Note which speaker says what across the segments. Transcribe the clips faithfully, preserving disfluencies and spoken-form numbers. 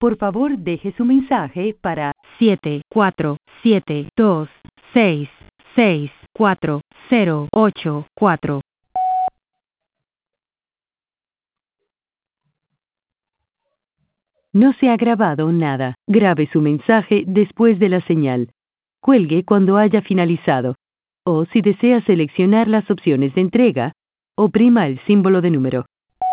Speaker 1: Por favor, deje su mensaje para siete cuatro siete dos seis seis cuatro cero ocho cuatro. No se ha grabado nada. Grabe su mensaje después de la señal. Cuelgue cuando haya finalizado. O si desea seleccionar las opciones de entrega, oprima el símbolo de número.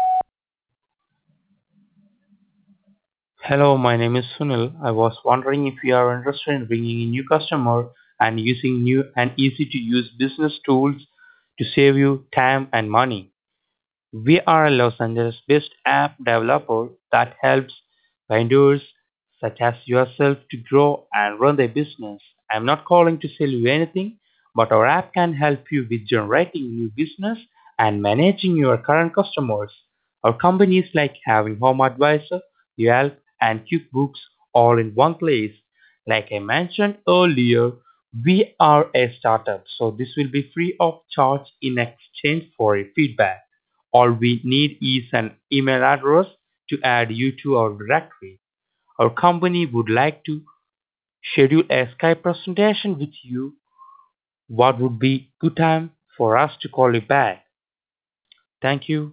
Speaker 2: Hello, my name is Sunil. I was wondering if you are interested in bringing in new customer and using new and easy to use business tools to save you time and money. We are a Los Angeles-based app developer that helps vendors such as yourself to grow and run their business. I'm not calling to sell you anything, but our app can help you with generating new business and managing your current customers. Our companies like having Home Advisor, Yelp, and QuickBooks all in one place. Like I mentioned earlier, we are a startup, so this will be free of charge in exchange for a feedback. All we need is an email address to add you to our directory. Our company would like to schedule a Skype presentation with you. What would be good time for us to call you back? Thank you.